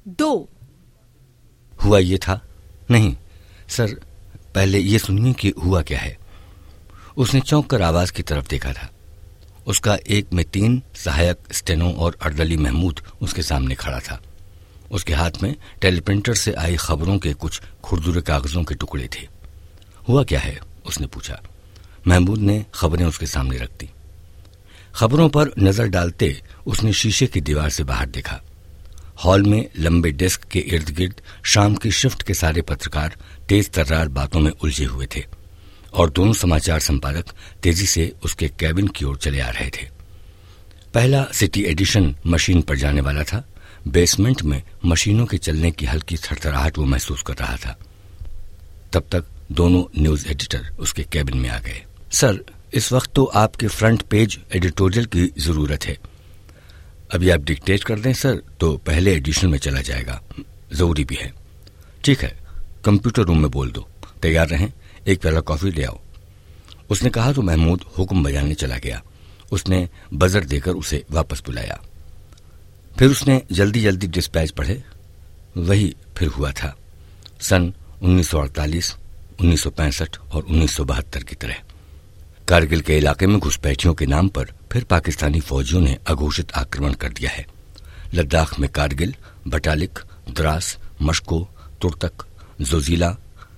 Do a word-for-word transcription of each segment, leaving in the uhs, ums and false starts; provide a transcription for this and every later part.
दो। हुआ ये था? नहीं सर, पहले ये सुनिए कि हुआ क्या है। उसने चौंक कर आवाज की तरफ देखा था। उसका एक में तीन सहायक स्टेनो और अर्दली महमूद उसके सामने खड़ा था। उसके हाथ में टेलीप्रिंटर से आई खबरों के कुछ खुरदुरे कागजों के टुकड़े थे। हुआ क्या है? उसने पूछा। महमूद ने खबरें उसके सामने रख दी। खबरों पर नजर डालते उसने शीशे की दीवार से बाहर देखा। हॉल में लंबे डेस्क के इर्द गिर्द शाम की शिफ्ट के सारे पत्रकार तेज तर्रार बातों में उलझे हुए थे और दोनों समाचार संपादक तेजी से उसके कैबिन की ओर चले आ रहे थे। पहला सिटी एडिशन मशीन पर जाने वाला था। बेसमेंट में मशीनों के चलने की हल्की थरथराहट वो महसूस कर रहा था। तब तक दोनों न्यूज एडिटर उसके कैबिन में आ गए। सर, इस वक्त तो आपके फ्रंट पेज एडिटोरियल की जरूरत है। अभी आप डिक्टेट कर दें सर, तो पहले एडिशन में चला जाएगा। जरूरी भी है। ठीक है, कंप्यूटर रूम में बोल दो, तैयार रहें, एक प्याला कॉफी ले आओ। उसने कहा तो महमूद हुक्म बजाने चला गया। उसने बजर देकर उसे वापस बुलाया। फिर उसने जल्दी जल्दी डिस्पैच पढ़े। वही फिर हुआ था, सन उन्नीस सौ अड़तालीस, उन्नीस सौ पैंसठ और उन्नीस सौ बहत्तर की तरह। कारगिल के इलाके में घुसपैठियों के नाम पर फिर पाकिस्तानी फौजियों ने अघोषित आक्रमण कर दिया है। लद्दाख में कारगिल, बटालिक, द्रास, मशको, तुर्तक, जोजिला,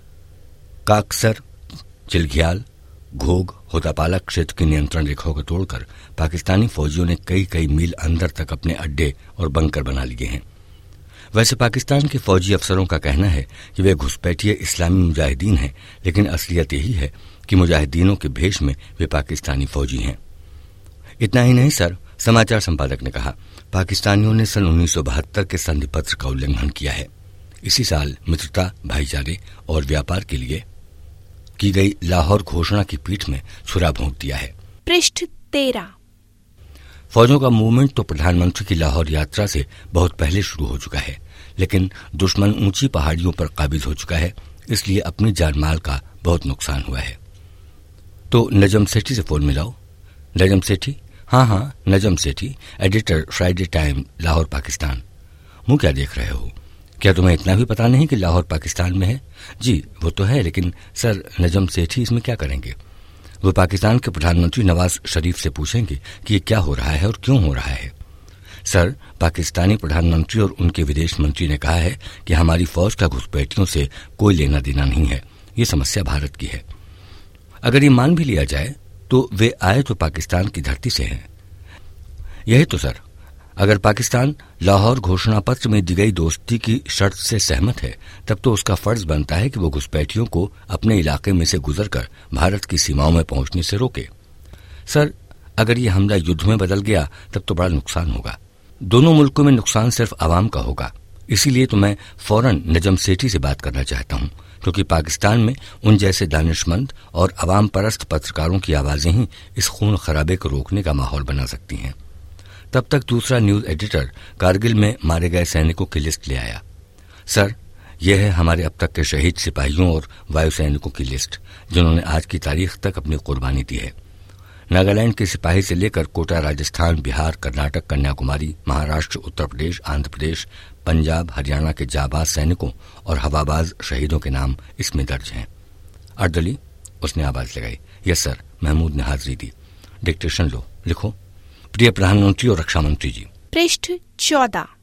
काकसर, चिलघियाल, घोग, होदापाला क्षेत्र की नियंत्रण रेखाओं को तोड़कर पाकिस्तानी फौजियों ने कई कई मील अंदर तक अपने अड्डे और बंकर बना लिए हैं। वैसे पाकिस्तान के फौजी अफसरों का कहना है कि वे घुसपैठिए इस्लामी मुजाहिदीन हैं, लेकिन असलियत यही है कि मुजाहिदीनों के भेष में वे पाकिस्तानी फौजी हैं। इतना ही नहीं सर, समाचार संपादक ने कहा, पाकिस्तानियों ने सन उन्नीस सौ बहत्तर के संधि पत्र का उल्लंघन किया है। इसी साल मित्रता, भाईचारे और व्यापार के लिए की गई लाहौर घोषणा की पीठ में छुरा भोंक दिया है। पृष्ठ तेरह। फौजों का मूवमेंट तो प्रधानमंत्री की लाहौर यात्रा से बहुत पहले शुरू हो चुका है, लेकिन दुश्मन ऊंची पहाड़ियों पर काबिज हो चुका है, इसलिए अपनी जानमाल का बहुत नुकसान हुआ है। तो नजम सेठी से फोन मिलाओ। नजम सेठी? हाँ हाँ, Najam Sethi, editor, Friday time, Lahore, Pakistan. मुंह क्या देख रहे हो? क्या तुम्हें इतना भी पता नहीं कि लाहौर पाकिस्तान में है? जी वो तो है, लेकिन सर नजम सेठी इसमें क्या करेंगे? वो पाकिस्तान के प्रधानमंत्री नवाज शरीफ से पूछेंगे कि ये क्या हो रहा है और क्यों हो रहा है। सर, पाकिस्तानी प्रधानमंत्री और उनके विदेश मंत्री ने कहा है कि हमारी फौज का घुसपैठियों से कोई लेना देना नहीं है, ये समस्या भारत की है। अगर ये मान भी लिया जाए तो वे आए तो पाकिस्तान की धरती से हैं। यही तो सर, अगर पाकिस्तान लाहौर घोषणा पत्र में दी गई दोस्ती की शर्त से सहमत है, तब तो उसका फर्ज बनता है कि वो घुसपैठियों को अपने इलाके में से गुजरकर भारत की सीमाओं में पहुंचने से रोके। सर, अगर ये हमला युद्ध में बदल गया तब तो बड़ा नुकसान होगा। दोनों मुल्कों में नुकसान सिर्फ आवाम का होगा। इसीलिए तो मैं फौरन नजम सेठी से बात करना चाहता हूं, क्योंकि पाकिस्तान में उन जैसे दानिशमंद और अवाम परस्त पत्रकारों की आवाजें ही इस खून खराबे को रोकने का माहौल बना सकती हैं। तब तक दूसरा न्यूज एडिटर कारगिल में मारे गए सैनिकों की लिस्ट ले आया। सर, यह है हमारे अब तक के शहीद सिपाहियों और वायु सैनिकों की लिस्ट, जिन्होंने आज की तारीख तक अपनी कुर्बानी दी है। नागालैंड के सिपाही से लेकर कोटा, राजस्थान, बिहार, कर्नाटक, कन्याकुमारी, महाराष्ट्र, उत्तर प्रदेश, आंध्र प्रदेश, पंजाब, हरियाणा के जाबाज सैनिकों और हवाबाज शहीदों के नाम इसमें दर्ज हैं। अर्दली? उसने आवाज लगाई। यस सर, महमूद ने हाजिरी दी। डिक्टेशन लो, लिखो। प्रिय प्रधानमंत्री और रक्षा मंत्री जी। पृष्ठ चौदह।